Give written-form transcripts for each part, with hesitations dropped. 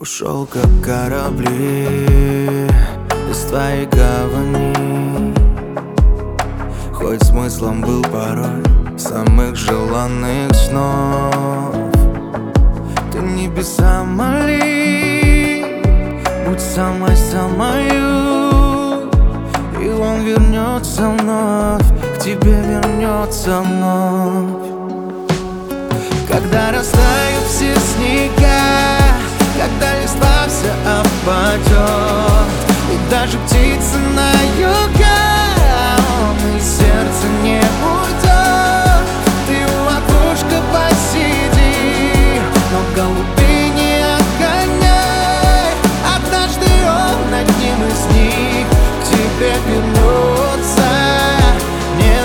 Ушел как корабли из твоей гавани, хоть смыслом был порой самых желанных снов. Ты небеса моли, будь самой-самою, и он вернется вновь, к тебе вернется вновь. Когда растают все снега, когда листва вся опадет, и даже птицы на юга, он из сердца не уйдет. Ты у окошка посиди, но голубей не отгоняй. Однажды он одним из них к тебе вернется, не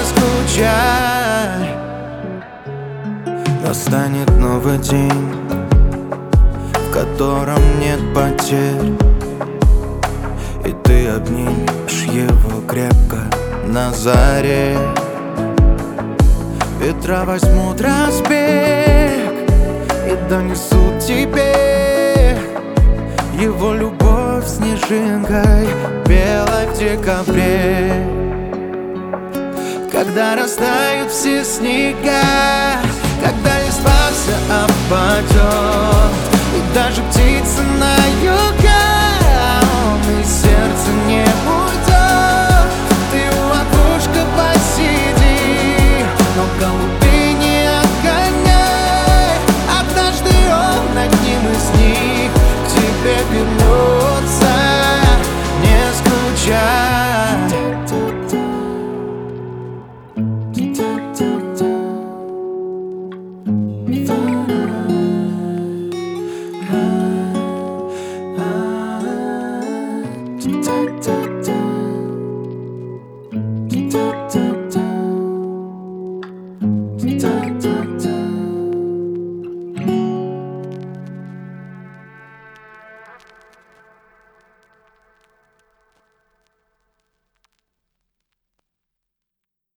скучай. Настанет новый день, в котором нет потерь, и ты обнимешь его крепко на заре. Ветра возьмут разбег и донесут тебе его любовь снежинкой белой в декабре. Когда растают все снега, когда листва вся опадет, и даже птицы на юга, он из сердца не уйдет. Ты у окошка посиди, но голубей не отгоняй. Однажды он одним из них к тебе вернется, не скучай. Da, da.